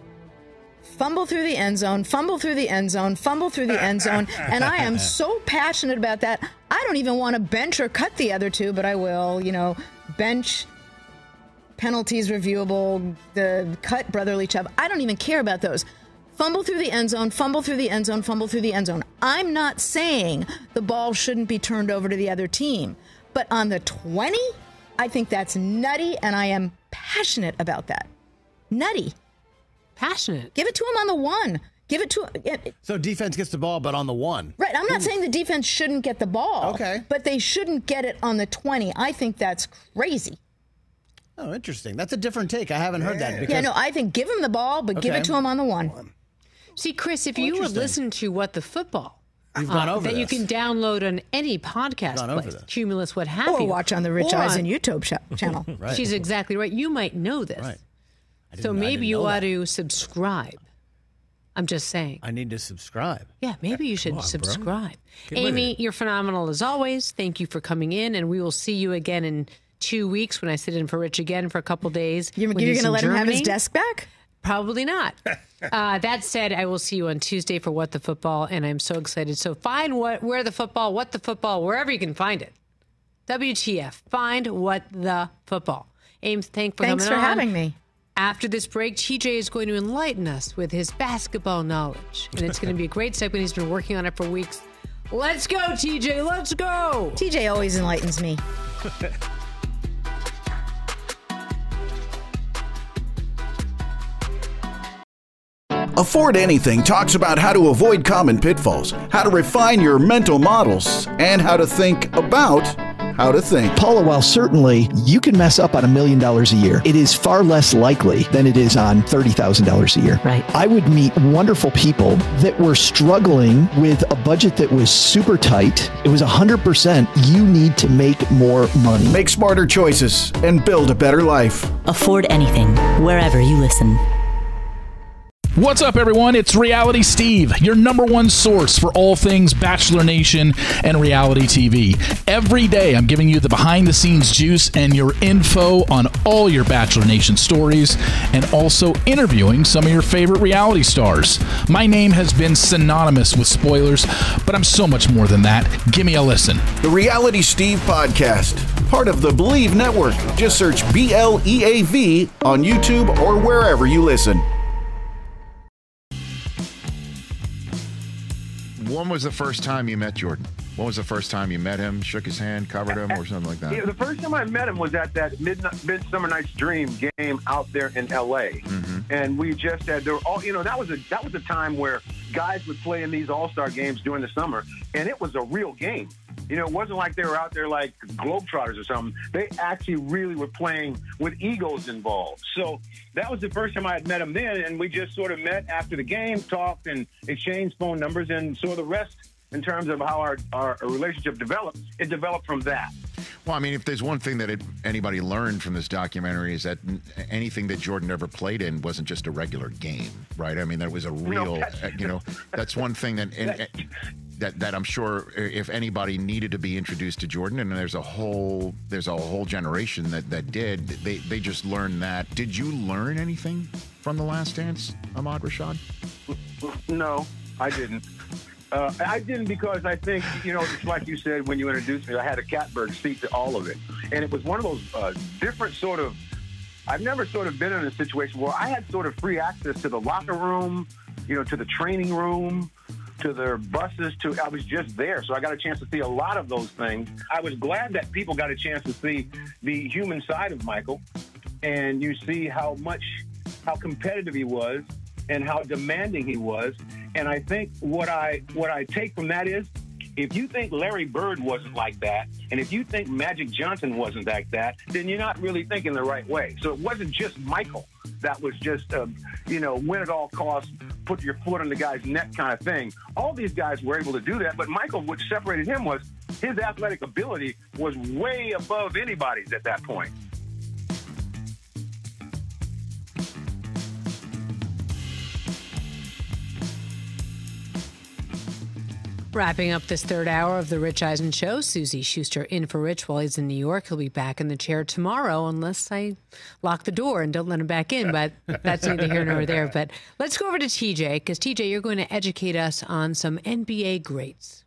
Fumble through the end zone, fumble through the end zone, fumble through the end zone. And I am so passionate about that. I don't even want to bench or cut the other two, but I will. Bench, penalties reviewable, the cut, brotherly shove. I don't even care about those. Fumble through the end zone, fumble through the end zone, fumble through the end zone. I'm not saying the ball shouldn't be turned over to the other team. But on the 20, I think that's nutty, and I am passionate about that. Nutty. Passionate. Give it to him on the 1. Give it to. So defense gets the ball, but on the 1. Right. I'm not saying the defense shouldn't get the ball. Okay. But they shouldn't get it on the 20. I think that's crazy. Oh, interesting. That's a different take. I haven't heard that. Because... I think give him the ball, but give it to him on the 1. See, Chris, if you would listen to What the Football, we've gone over that you can download on any podcast place, Cumulus, what have or you. Or watch on the Rich Eisen YouTube channel. Right. She's exactly right. You might know this. Right. So maybe you ought to subscribe. I'm just saying. I need to subscribe. Yeah, maybe you should subscribe. Amy, you're phenomenal as always. Thank you for coming in, and we will see you again in 2 weeks when I sit in for Rich again for a couple days. You're going to let him have his desk back? Probably not. That said, I will see you on Tuesday for What the Football, and I'm so excited. So find What the Football, wherever you can find it. WTF. Find What the Football. Ames, thanks for coming on. Thanks for having me. After this break, TJ is going to enlighten us with his basketball knowledge. And it's going to be a great segment. He's been working on it for weeks. Let's go, TJ. Let's go. TJ always enlightens me. Afford Anything talks about how to avoid common pitfalls, how to refine your mental models, and how to think about how to think. Paula, while certainly you can mess up on $1 million a year, it is far less likely than it is on $30,000 a year. Right. I would meet wonderful people that were struggling with a budget that was super tight. It was 100% you need to make more money. Make smarter choices and build a better life. Afford Anything, wherever you listen. What's up, everyone? It's Reality Steve, your #1 source for all things Bachelor Nation and reality TV. Every day, I'm giving you the behind-the-scenes juice and your info on all your Bachelor Nation stories, and also interviewing some of your favorite reality stars. My name has been synonymous with spoilers, but I'm so much more than that. Give me a listen. The Reality Steve Podcast, part of the Believe Network. Just search BLEAV on YouTube or wherever you listen. When was the first time you met Jordan? When was the first time you met him, shook his hand, covered him, or something like that? Yeah, the first time I met him was at that Midsummer Night's Dream game out there in L.A. Mm-hmm. And we just had, there were all, that was a time where guys would play in these all-star games during the summer, and it was a real game. It wasn't like they were out there like Globetrotters or something. They actually really were playing with egos involved. So that was the first time I had met him then, and we just sort of met after the game, talked, and exchanged phone numbers, and so the rest in terms of how our relationship developed, it developed from that. Well, I mean, if there's one thing that anybody learned from this documentary is that anything that Jordan ever played in wasn't just a regular game, right? I mean, that was a real, that's one thing that I'm sure if anybody needed to be introduced to Jordan, and there's a whole generation that did, they just learned that. Did you learn anything from The Last Dance, Ahmad Rashad? No, I didn't. I didn't because I think, it's like you said when you introduced me, I had a catbird seat to all of it. And it was one of those different sort of, I've never sort of been in a situation where I had sort of free access to the locker room, to the training room, to their buses, I was just there. So I got a chance to see a lot of those things. I was glad that people got a chance to see the human side of Michael. And you see how competitive he was and how demanding he was. And I think what I take from that is If you think Larry Bird wasn't like that, and if you think Magic Johnson wasn't like that, then you're not really thinking the right way. So it wasn't just Michael that was just, win at all costs, put your foot on the guy's neck kind of thing. All these guys were able to do that, but Michael, what separated him was his athletic ability was way above anybody's at that point. Wrapping up this third hour of the Rich Eisen Show, Suzy Schuster in for Rich while he's in New York. He'll be back in the chair tomorrow unless I lock the door and don't let him back in, but that's neither here nor there. But let's go over to TJ, because TJ, you're going to educate us on some NBA greats.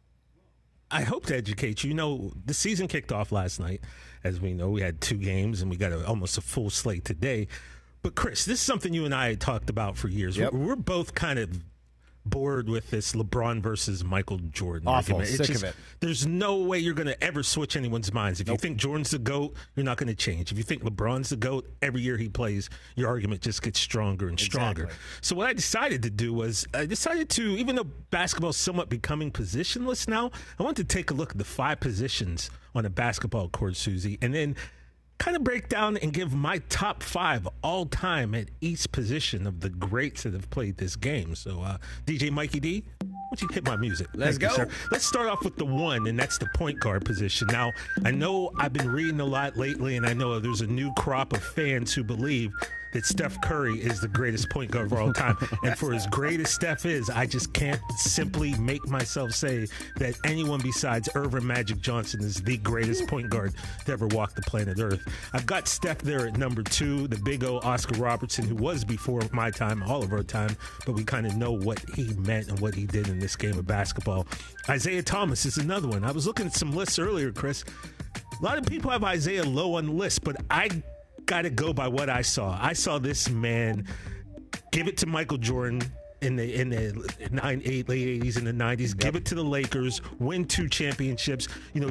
I hope to educate you. You know, the season kicked off last night. As we know, we had 2 games, and we got almost a full slate today. But, Chris, this is something you and I had talked about for years. Yep. We're both kind of bored with this LeBron versus Michael Jordan argument. Sick of it. There's no way you're going to ever switch anyone's minds. If you think Jordan's the GOAT, you're not going to change. If you think LeBron's the GOAT, every year he plays, your argument just gets stronger and stronger. Exactly. So what I decided to do was even though basketball's somewhat becoming positionless now, I wanted to take a look at the 5 positions on a basketball court, Susie, and then kind of break down and give my top 5 all time at each position of the greats that have played this game. So, DJ Mikey D, why don't you hit my music? Let's go. Sir. Let's start off with the 1, and that's the point guard position. Now, I know I've been reading a lot lately, and I know there's a new crop of fans who believe that Steph Curry is the greatest point guard of all time. And for as great as Steph is, I just can't simply make myself say that anyone besides Irvin Magic Johnson is the greatest point guard to ever walk the planet Earth. I've got Steph there at number 2, the big O Oscar Robertson, who was before my time, all of our time, but we kind of know what he meant and what he did in this game of basketball. Isaiah Thomas is another one. I was looking at some lists earlier, Chris. A lot of people have Isaiah low on the list, but I got to go by what I saw. I saw this man give it to Michael Jordan in the late 80s and the 90s, give it to the Lakers, win 2 championships,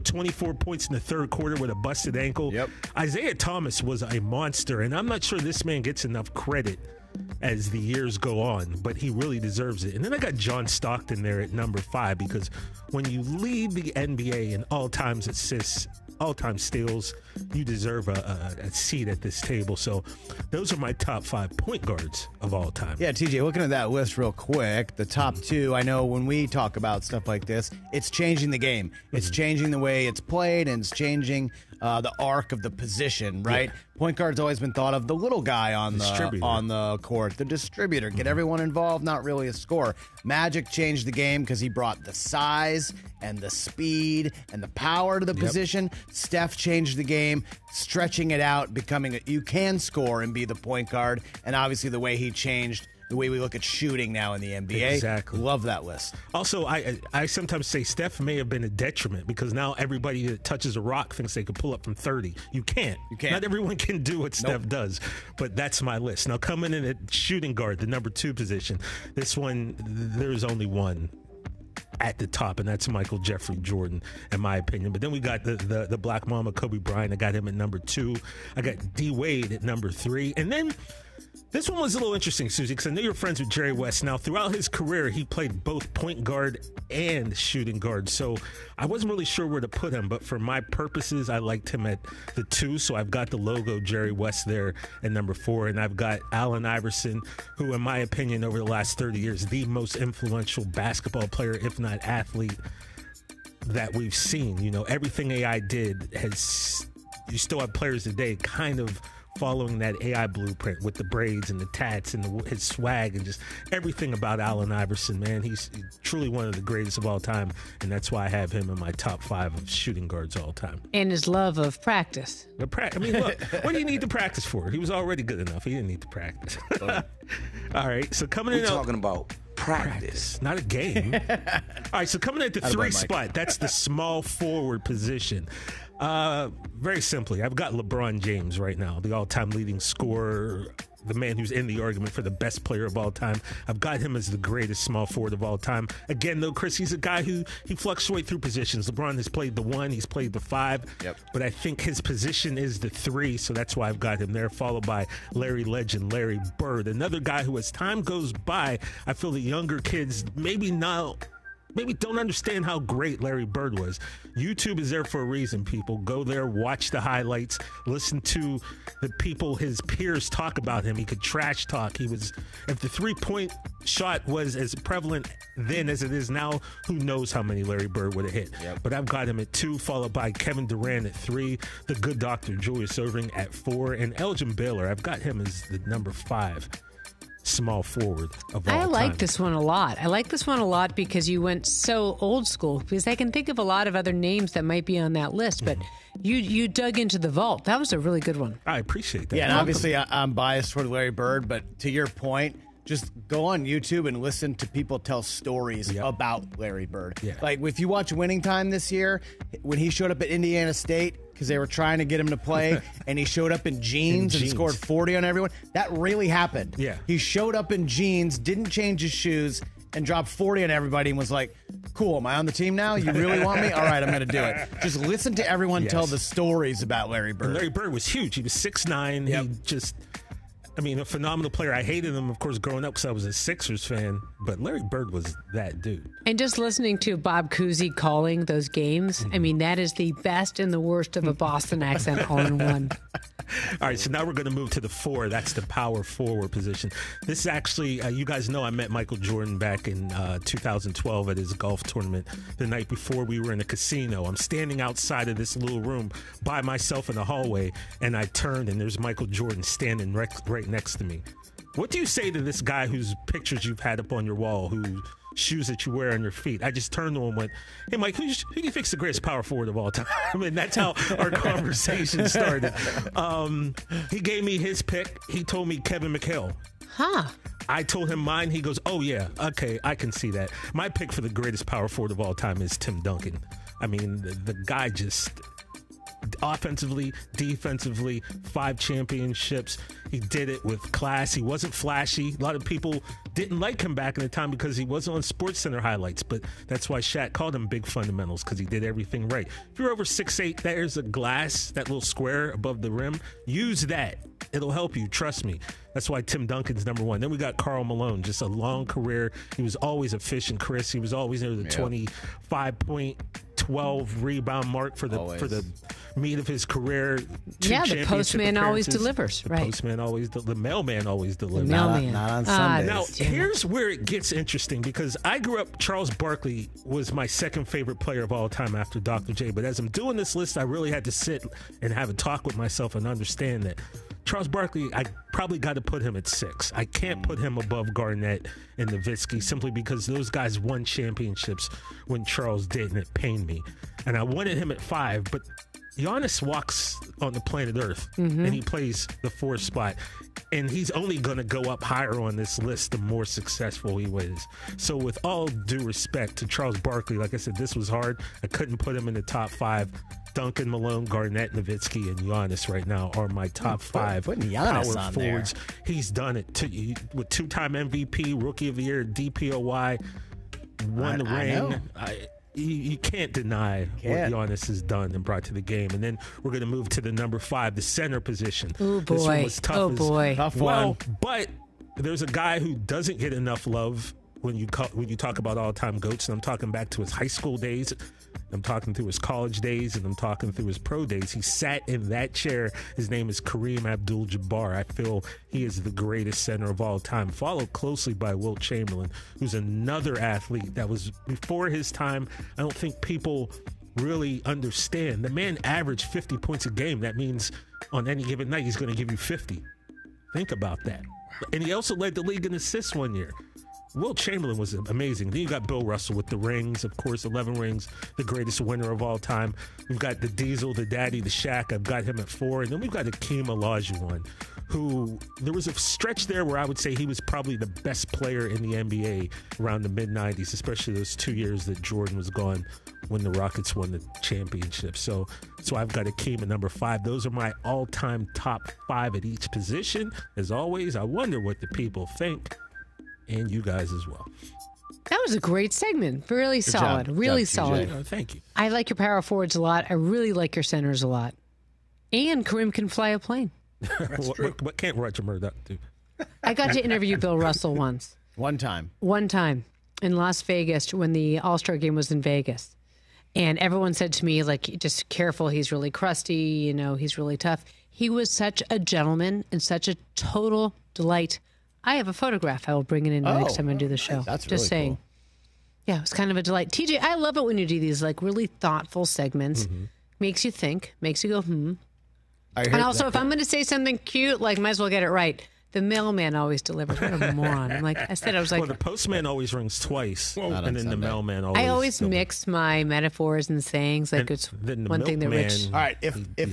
24 points in the third quarter with a busted ankle. Isaiah Thomas was a monster, and I'm not sure this man gets enough credit as the years go on, but he really deserves it. And then I got John Stockton there at number 5, because when you lead the NBA in all-time assists, all-time steals, you deserve a seat at this table. So those are my top 5 point guards of all time. Yeah, TJ, looking at that list real quick, the top 2, I know when we talk about stuff like this, it's changing the game. It's changing the way it's played, and it's changing the arc of the position, right? Yeah. Point guard's always been thought of the little guy on the court, the distributor, get everyone involved, not really a scorer. Magic changed the game because he brought the size and the speed and the power to the position. Steph changed the game, stretching it out, becoming you can score and be the point guard, and obviously the way he changed the way we look at shooting now in the NBA. Exactly. Love that list. Also, I sometimes say Steph may have been a detriment, because now everybody that touches a rock thinks they can pull up from 30. You can't. Not everyone can do what Steph does, but that's my list. Now, coming in at shooting guard, the number 2 position, this one, there's only one at the top, and that's Michael Jeffrey Jordan, in my opinion. But then we got the Black Mamba, Kobe Bryant. I got him at number 2. I got D. Wade at number 3. And then this one was a little interesting, Susie, because I know you're friends with Jerry West. Now, throughout his career, he played both point guard and shooting guard, so I wasn't really sure where to put him, but for my purposes, I liked him at the 2, so I've got the logo Jerry West there at number 4, and I've got Allen Iverson, who, in my opinion, over the last 30 years, the most influential basketball player, if not athlete, that we've seen. Everything AI did you still have players today kind of following that AI blueprint with the braids and the tats and his swag and just everything about Allen Iverson, man. He's truly one of the greatest of all time, and that's why I have him in my top 5 of shooting guards all time. And his love of practice. I mean, look, what do you need to practice for? He was already good enough. He didn't need to practice. All right, so coming in... We're talking about practice, not a game. All right, so coming at the 3 spot, that's the small forward position. Very simply, I've got LeBron James right now, the all-time leading scorer, the man who's in the argument for the best player of all time. I've got him as the greatest small forward of all time. Again, though, Chris, he's a guy who he fluctuates through positions. LeBron has played the 1, he's played the 5, but I think his position is the 3, so that's why I've got him there, followed by Larry Legend, Larry Bird, another guy who, as time goes by, I feel the younger kids maybe not maybe don't understand how great Larry Bird was. YouTube is there for a reason, people. Go there, watch the highlights, listen to the people, his peers talk about him. He could trash talk. If the 3-point shot was as prevalent then as it is now, who knows how many Larry Bird would have hit. Yep. But I've got him at 2, followed by Kevin Durant at 3, the good Dr. Julius Erving at 4, and Elgin Baylor. I've got him as the number 5. Small forward of all I like time. this one a lot. I like this one a lot because you went so old school, because I can think of a lot of other names that might be on that list, but you dug into the vault. That was a really good one. I appreciate that. Yeah, and obviously I'm biased toward Larry Bird, but to your point, just go on YouTube and listen to people tell stories about Larry Bird. Yeah. Like if you watch Winning Time this year, when he showed up at Indiana State, because they were trying to get him to play, and he showed up in jeans and scored 40 on everyone. That really happened. Yeah. He showed up in jeans, didn't change his shoes, and dropped 40 on everybody and was like, cool, am I on the team now? You really want me? All right, I'm going to do it. Just listen to everyone tell the stories about Larry Bird. And Larry Bird was huge. He was 6'9". He just... a phenomenal player. I hated him, of course, growing up because I was a Sixers fan, but Larry Bird was that dude. And just listening to Bob Cousy calling those games, that is the best and the worst of a Boston accent all in one. All right, so now we're going to move to the 4. That's the power forward position. This is actually, you guys know I met Michael Jordan back in 2012 at his golf tournament. The night before, we were in a casino. I'm standing outside of this little room by myself in the hallway, and I turned, and there's Michael Jordan standing right next to me. What do you say to this guy whose pictures you've had up on your wall, whose shoes that you wear on your feet? I just turned to him and went, hey, Mike, who do you think's the greatest power forward of all time? That's how our conversation started. He gave me his pick. He told me Kevin McHale. Huh. I told him mine. He goes, oh, yeah, okay, I can see that. My pick for the greatest power forward of all time is Tim Duncan. The guy just... offensively, defensively, 5 championships. He did it with class. He wasn't flashy. A lot of people didn't like him back in the time because he wasn't on SportsCenter highlights, but that's why Shaq called him Big Fundamentals, because he did everything right. If you're over 6'8", there's a glass, that little square above the rim. Use that. It'll help you. Trust me. That's why Tim Duncan's number 1. Then we got Karl Malone, just a long career. He was always efficient, Chris. He was always near the 25-point, 12 rebound mark for the meat of his career. The postman always delivers. The postman always, the mailman always delivers. Not on Sundays. Now, here's where it gets interesting, because I grew up, Charles Barkley was my second favorite player of all time after Dr. J. But as I'm doing this list, I really had to sit and have a talk with myself and understand that Charles Barkley, I probably got to put him at 6. I can't put him above Garnett and Nowitzki simply because those guys won championships when Charles didn't. It pained me. And I wanted him at 5, but Giannis walks on the planet Earth, and he plays the 4th spot. And he's only going to go up higher on this list the more successful he was. So with all due respect to Charles Barkley, like I said, this was hard. I couldn't put him in the top 5. Duncan, Malone, Garnett, Nowitzki, and Giannis right now are my top 5 power forwards. There. He's done it with 2-time MVP, Rookie of the Year, DPOY, won the ring. You can't deny what Giannis has done and brought to the game. And then we're going to move to the number 5, the center position. Oh, boy. This one was tough. Oh, boy. Tough one. Well, but there's a guy who doesn't get enough love when you talk about all-time GOATs, and I'm talking back to his high school days, I'm talking through his college days, and I'm talking through his pro days. He sat in that chair. His name is Kareem Abdul-Jabbar. I feel he is the greatest center of all time, followed closely by Wilt Chamberlain, who's another athlete that was before his time. I don't think people really understand. The man averaged 50 points a game. That means on any given night, he's going to give you 50. Think about that. And he also led the league in assists one year. Wilt Chamberlain was amazing. Then you got Bill Russell with the rings, of course, 11 rings, the greatest winner of all time. We've got the Diesel, the Daddy, the Shaq. I've got him at 4. And then we've got Hakeem Olajuwon, who there was a stretch there where I would say he was probably the best player in the NBA around the mid-'90s, especially those 2 years that Jordan was gone when the Rockets won the championship. So I've got Hakeem at number 5. Those are my all-time top 5 at each position. As always, I wonder what the people think. And you guys as well. That was a great segment. Really Good solid. Job. Really solid. Thank you. I like your power forwards a lot. I really like your centers a lot. And Kareem can fly a plane. What can't Roger Murdoch do? I got to interview Bill Russell once. One time. in Las Vegas when the All-Star game was in Vegas. And everyone said to me, like, just careful, he's really crusty, he's really tough. He was such a gentleman and such a total delight. I have a photograph. I will bring it in next time I do the show. That's just really saying. cool. Yeah, it was kind of a delight. TJ, I love it when you do these like really thoughtful segments. Makes you think, makes you go, And also, if I'm going to say something cute, like, might as well get it right. The mailman always delivers. What a moron. I was like... Well, the postman always rings twice, and then the mailman always... I always mix my metaphors and sayings. Like, it's one thing that Rich... All right,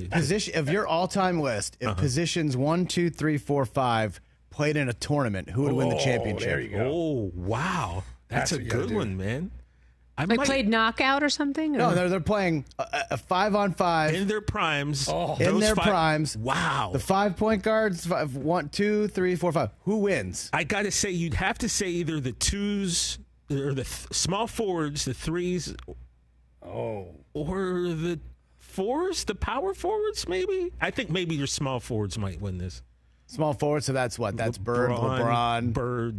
if your all-time list, if positions 1, 2, 3, 4, 5 played in a tournament, who would win the championship? There you go. Oh, wow. That's a good one, man. Played knockout or something? No, they're playing a 5-on-5 in their primes. Primes. Wow. The 5-point guards. 1, 2, 3, 4, 5. Who wins? I got to say, you'd have to say either the twos or the small forwards, the threes, or the fours, the power forwards. Maybe. I think maybe your small forwards might win this. Small forwards. So that's what? That's LeBron,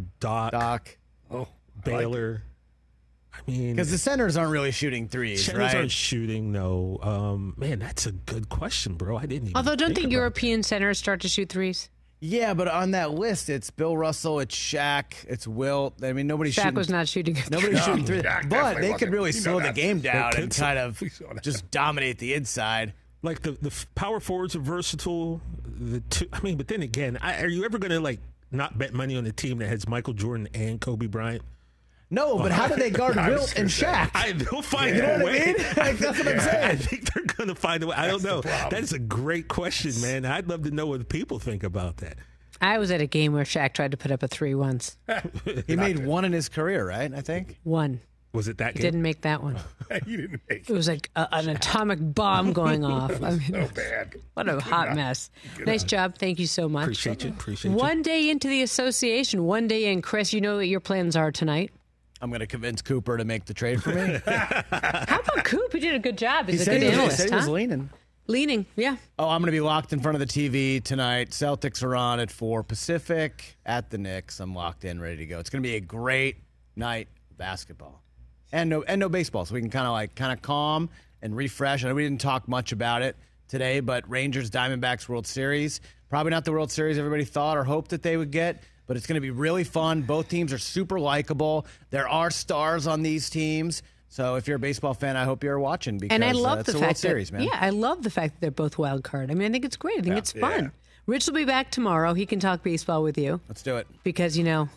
Doc. Baylor. I mean, because the centers aren't really shooting threes, centers aren't shooting, no. Man, that's a good question, bro. I didn't even. Although, don't the think European centers start to shoot threes? Yeah, but on that list, it's Bill Russell, it's Shaq, it's Wilt. I mean, nobody's shooting. Shaq was not shooting. Nobody's shooting threes, but they could really slow the game down and kind of just dominate the inside. Like the power forwards are versatile. But then again, are you ever going to not bet money on a team that has Michael Jordan and Kobe Bryant? No, but how do they guard Wilt and Shaq? They'll find a way. I mean? That's what I'm saying. I think they're going to find a way. I don't know. That's a great question, man. I'd love to know what people think about that. I was at a game where Shaq tried to put up a 3 once. He made one in his career, right? I think. One. Was it that He game? didn't make that one. You didn't make it. It was like an atomic bomb going off. So bad. What a hot mess. Nice job. Thank you so much. Appreciate you. One day into the association, one day in. Chris, you know what your plans are tonight? I'm going to convince Cooper to make the trade for me. How about Coop? He did a good job. He's a said good analyst, he said he was leaning. Leaning, yeah. Oh, I'm going to be locked in front of the TV tonight. Celtics are on at 4 Pacific at the Knicks. I'm locked in, ready to go. It's going to be a great night of basketball. And no baseball, so we can kind of calm and refresh. I know we didn't talk much about it today, but Rangers Diamondbacks World Series, probably not the World Series everybody thought or hoped that they would get, but it's going to be really fun. Both teams are super likable. There are stars on these teams. So if you're a baseball fan, I hope you're watching because and I love it's the a fact World Series, that, man. Yeah, I love the fact that they're both wild card. I mean, I think it's great. I think it's fun. Yeah. Rich will be back tomorrow. He can talk baseball with you. Let's do it. Because,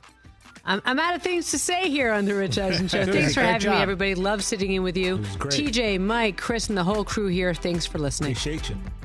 I'm out of things to say here on the Rich Eisen Show. Thanks for having me, everybody. Love sitting in with you. It was great. TJ, Mike, Chris, and the whole crew here. Thanks for listening. Appreciate you.